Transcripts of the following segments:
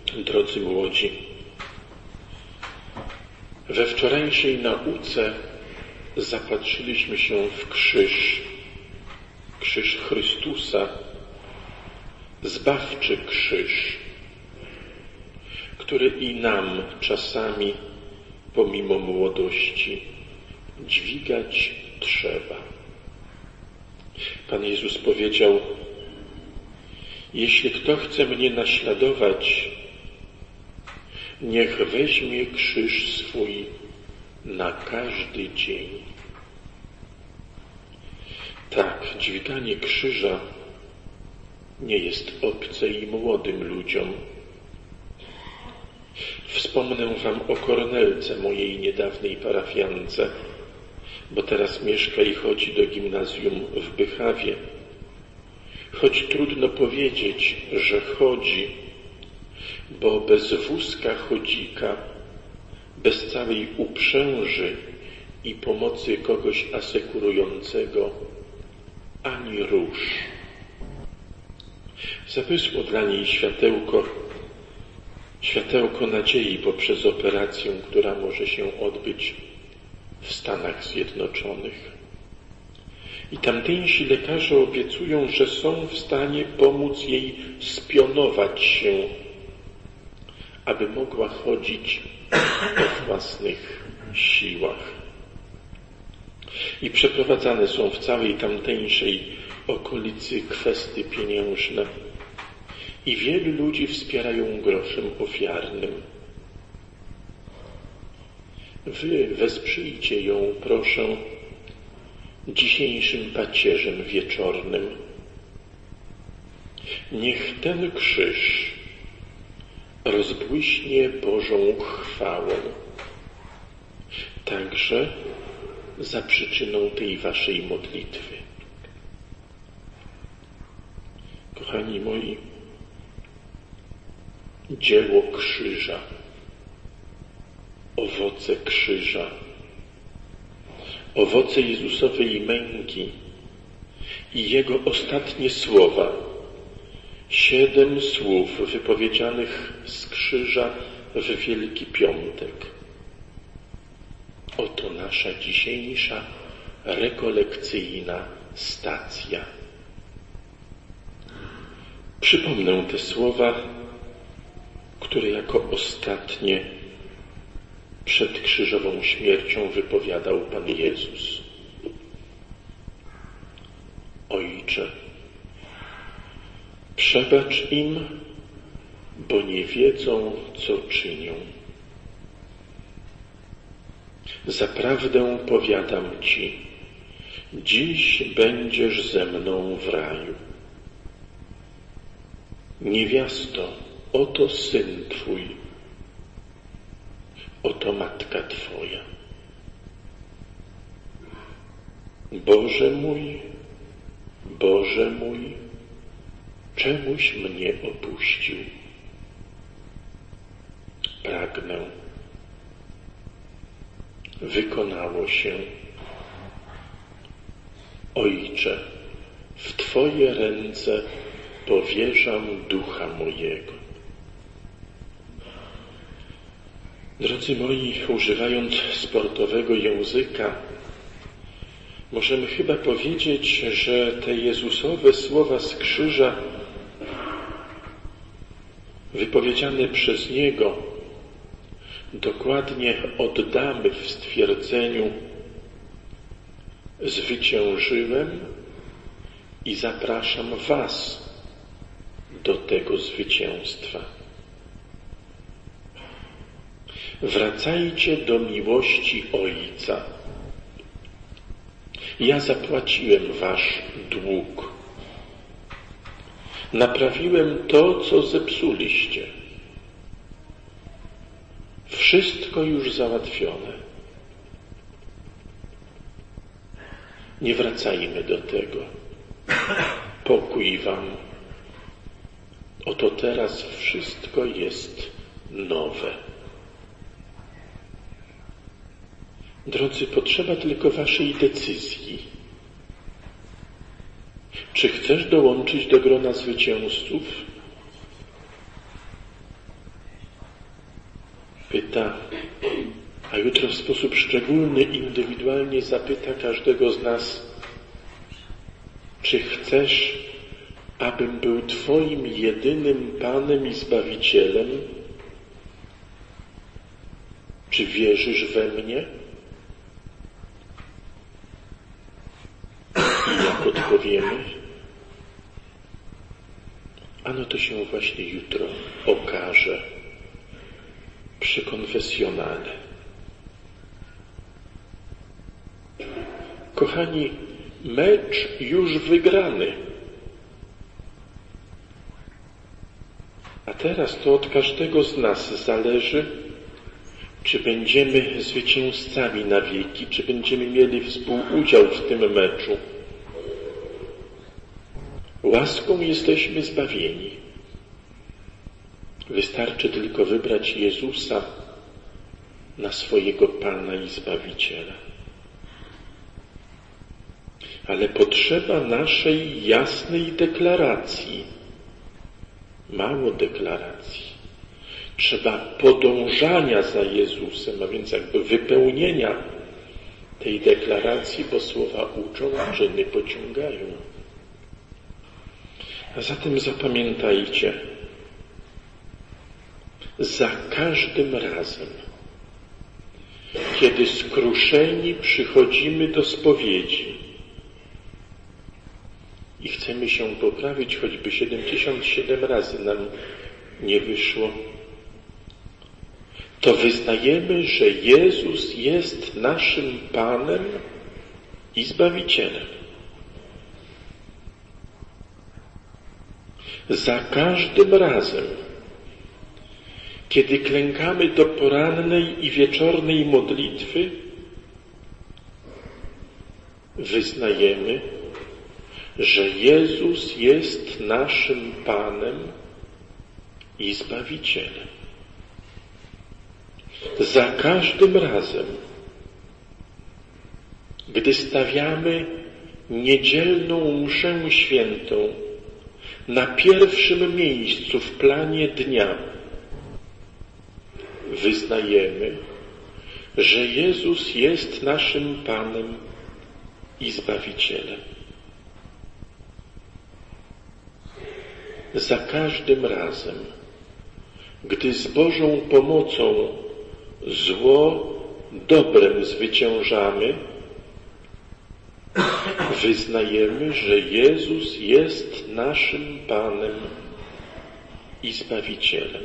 Drodzy młodzi, we wczorajszej nauce zapatrzyliśmy się w krzyż Chrystusa, zbawczy krzyż, który i nam czasami, pomimo młodości, dźwigać trzeba. Pan Jezus powiedział: jeśli kto chce mnie naśladować, niech weźmie krzyż swój na każdy dzień. Tak, dźwiganie krzyża nie jest obce i młodym ludziom. Wspomnę wam o Kornelce, mojej niedawnej parafiance, bo teraz mieszka i chodzi do gimnazjum w Bychawie. Choć trudno powiedzieć, że chodzi, bo bez wózka chodzika, bez całej uprzęży i pomocy kogoś asekurującego, ani rusz. Zabysło dla niej światełko nadziei poprzez operację, która może się odbyć w Stanach Zjednoczonych. I tamtejsi lekarze obiecują, że są w stanie pomóc jej spionować się, aby mogła chodzić o własnych siłach. I przeprowadzane są w całej tamtejszej okolicy kwestie pieniężne. I wielu ludzi wspierają groszem ofiarnym. Wy wesprzyjcie ją, proszę, dzisiejszym pacierzem wieczornym. Niech ten krzyż rozbłyśnie Bożą chwałą, także za przyczyną tej waszej modlitwy. Kochani moi, dzieło krzyża, owoce krzyża, owoce Jezusowej męki i Jego ostatnie słowa, 7 słów wypowiedzianych z krzyża w Wielki Piątek. Oto nasza dzisiejsza rekolekcyjna stacja. Przypomnę te słowa, które jako ostatnie przed krzyżową śmiercią wypowiadał Pan Jezus. Ojcze, przebacz im, bo nie wiedzą, co czynią. Zaprawdę powiadam Ci, dziś będziesz ze mną w raju. Niewiasto, oto Syn Twój, oto Matka Twoja. Boże mój, czemuś mnie opuścił? Pragnę. Wykonało się. Ojcze, w Twoje ręce powierzam ducha mojego. Drodzy moi, używając sportowego języka, możemy chyba powiedzieć, że te Jezusowe słowa z krzyża, wypowiedziane przez Niego, dokładnie oddamy w stwierdzeniu: zwyciężyłem i zapraszam was do tego zwycięstwa. Wracajcie do miłości Ojca. Ja zapłaciłem wasz dług. Naprawiłem to, co zepsuliście. Wszystko już załatwione. Nie wracajmy do tego. Pokój wam. Oto teraz wszystko jest nowe. Drodzy, potrzeba tylko waszej decyzji. Czy chcesz dołączyć do grona zwycięzców? zapyta, a jutro w sposób szczególny, indywidualnie zapyta każdego z nas, czy chcesz, abym był Twoim jedynym Panem i Zbawicielem? Czy wierzysz we mnie? I jak odpowiemy? Ano to się właśnie jutro okaże przy konfesjonale. Kochani, mecz już wygrany. A teraz to od każdego z nas zależy, czy będziemy zwycięzcami na wieki, czy będziemy mieli współudział w tym meczu. Łaską jesteśmy zbawieni. Wystarczy tylko wybrać Jezusa na swojego Pana i Zbawiciela. Ale potrzeba naszej jasnej deklaracji. Mało deklaracji. Trzeba podążania za Jezusem, a więc jakby wypełnienia tej deklaracji, bo słowa uczą, a czyny pociągają. A zatem zapamiętajcie, za każdym razem, kiedy skruszeni przychodzimy do spowiedzi i chcemy się poprawić, choćby 77 razy nam nie wyszło, to wyznajemy, że Jezus jest naszym Panem i Zbawicielem. Za każdym razem, kiedy klękamy do porannej i wieczornej modlitwy, wyznajemy, że Jezus jest naszym Panem i Zbawicielem. Za każdym razem, gdy stawiamy niedzielną mszę świętą na pierwszym miejscu w planie dnia, wyznajemy, że Jezus jest naszym Panem i Zbawicielem. Za każdym razem, gdy z Bożą pomocą zło dobrem zwyciężamy, wyznajemy, że Jezus jest naszym Panem i Zbawicielem.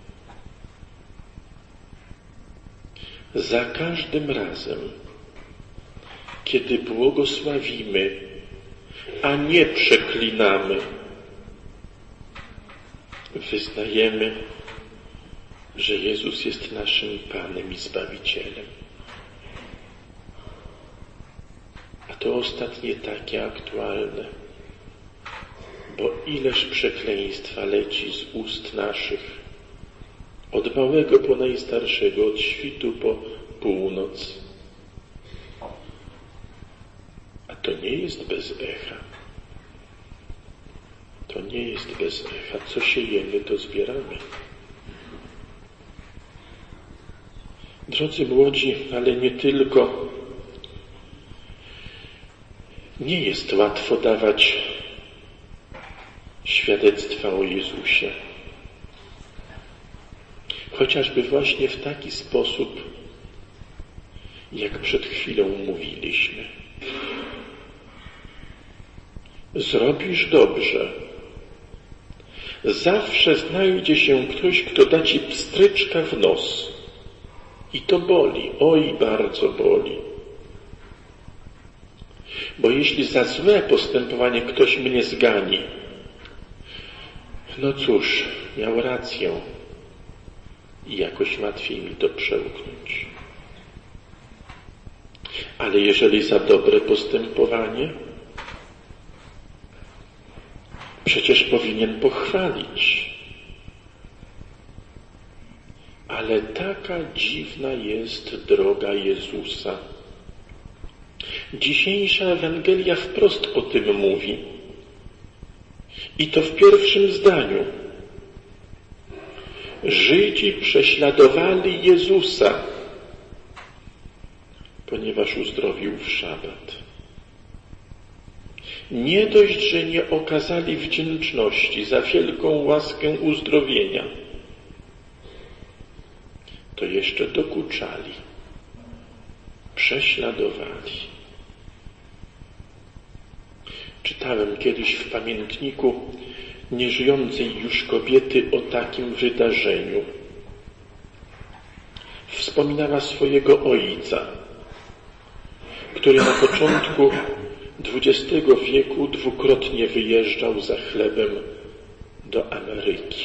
Za każdym razem, kiedy błogosławimy, a nie przeklinamy, wyznajemy, że Jezus jest naszym Panem i Zbawicielem. A to ostatnie takie aktualne, bo ileż przekleństwa leci z ust naszych, od małego po najstarszego, od świtu po północ. A to nie jest bez echa. To nie jest bez echa. Co siejemy, to zbieramy. Drodzy młodzi, ale nie tylko, nie jest łatwo dawać świadectwa o Jezusie. Chociażby właśnie w taki sposób, jak przed chwilą mówiliśmy. Zrobisz dobrze. Zawsze znajdzie się ktoś, kto da ci pstryczka w nos. I to boli, oj, bardzo boli. Bo jeśli za złe postępowanie ktoś mnie zgani, no cóż, miał rację i jakoś łatwiej mi to przełknąć. Ale jeżeli za dobre postępowanie, przecież powinien pochwalić. Ale taka dziwna jest droga Jezusa. Dzisiejsza Ewangelia wprost o tym mówi. I to w pierwszym zdaniu. Żydzi prześladowali Jezusa, ponieważ uzdrowił w szabat. Nie dość, że nie okazali wdzięczności za wielką łaskę uzdrowienia, to jeszcze dokuczali, prześladowali. Czytałem kiedyś w pamiętniku nieżyjącej już kobiety o takim wydarzeniu. Wspominała swojego ojca, który na początku XX wieku dwukrotnie wyjeżdżał za chlebem do Ameryki.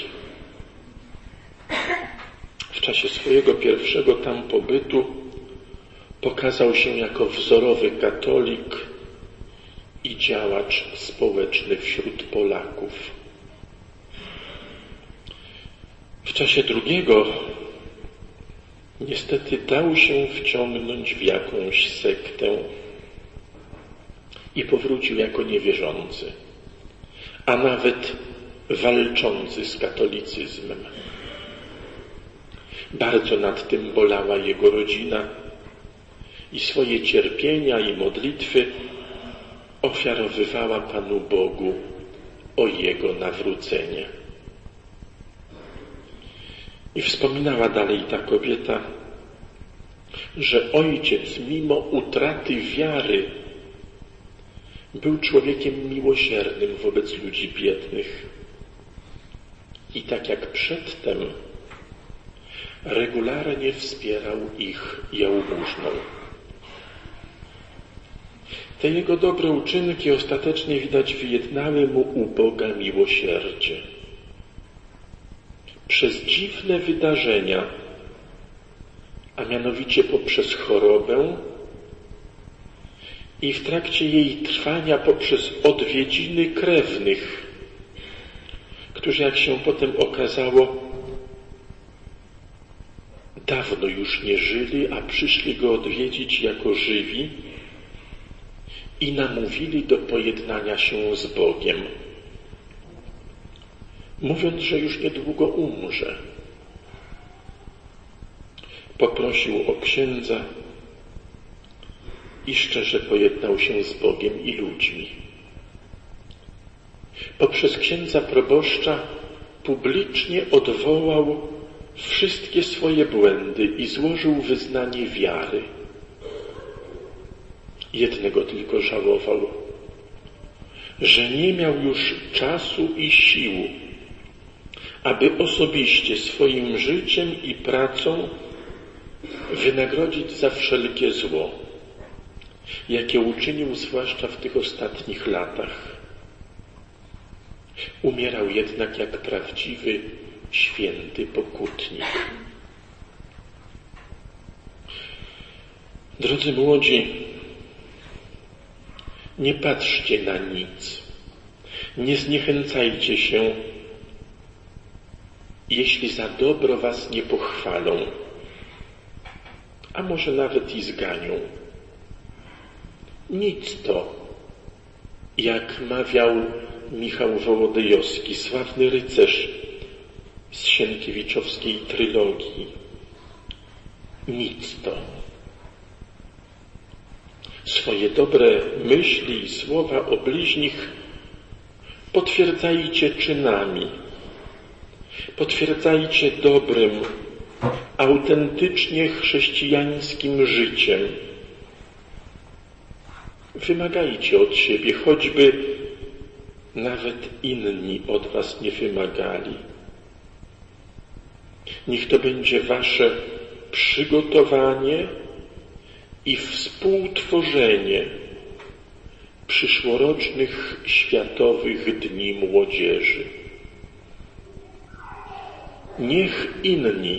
W czasie swojego pierwszego tam pobytu pokazał się jako wzorowy katolik i działacz społeczny wśród Polaków. W czasie drugiego niestety dał się wciągnąć w jakąś sektę i powrócił jako niewierzący, a nawet walczący z katolicyzmem. Bardzo nad tym bolała jego rodzina i swoje cierpienia i modlitwy ofiarowywała Panu Bogu o jego nawrócenie. I wspominała dalej ta kobieta, że ojciec mimo utraty wiary był człowiekiem miłosiernym wobec ludzi biednych. I tak jak przedtem regularnie wspierał ich jałmużną. Te jego dobre uczynki ostatecznie widać wyjednały mu u Boga miłosierdzie. Przez dziwne wydarzenia, a mianowicie poprzez chorobę i w trakcie jej trwania poprzez odwiedziny krewnych, którzy, jak się potem okazało, dawno już nie żyli, a przyszli go odwiedzić jako żywi i namówili do pojednania się z Bogiem, mówiąc, że już niedługo umrze. Poprosił o księdza i szczerze pojednał się z Bogiem i ludźmi. Poprzez księdza proboszcza publicznie odwołał wszystkie swoje błędy i złożył wyznanie wiary. Jednego tylko żałował, że nie miał już czasu i sił, aby osobiście swoim życiem i pracą wynagrodzić za wszelkie zło, jakie uczynił zwłaszcza w tych ostatnich latach. Umierał jednak jak prawdziwy, święty pokutnik. Drodzy młodzi, nie patrzcie na nic, nie zniechęcajcie się, jeśli za dobro was nie pochwalą, a może nawet i zganią. Nic to, jak mawiał Michał Wołodyjowski, sławny rycerz z Sienkiewiczowskiej trylogii. Nic to. Swoje dobre myśli i słowa o bliźnich potwierdzajcie czynami. Potwierdzajcie dobrym, autentycznie chrześcijańskim życiem. Wymagajcie od siebie, choćby nawet inni od was nie wymagali. Niech to będzie wasze przygotowanie i współtworzenie przyszłorocznych Światowych Dni Młodzieży. Niech inni,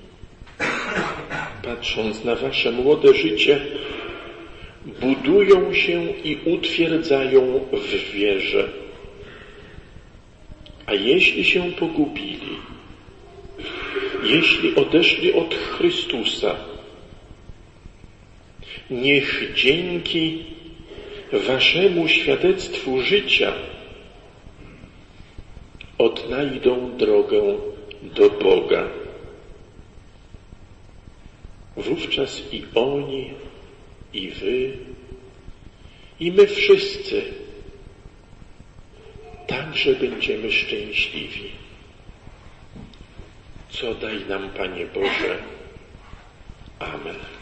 patrząc na wasze młode życie, budują się i utwierdzają w wierze. A jeśli się pogubili, jeśli odeszli od Chrystusa, niech dzięki waszemu świadectwu życia odnajdą drogę do Boga. Wówczas i oni, i wy, i my wszyscy także będziemy szczęśliwi. Co daj nam, Panie Boże. Amen.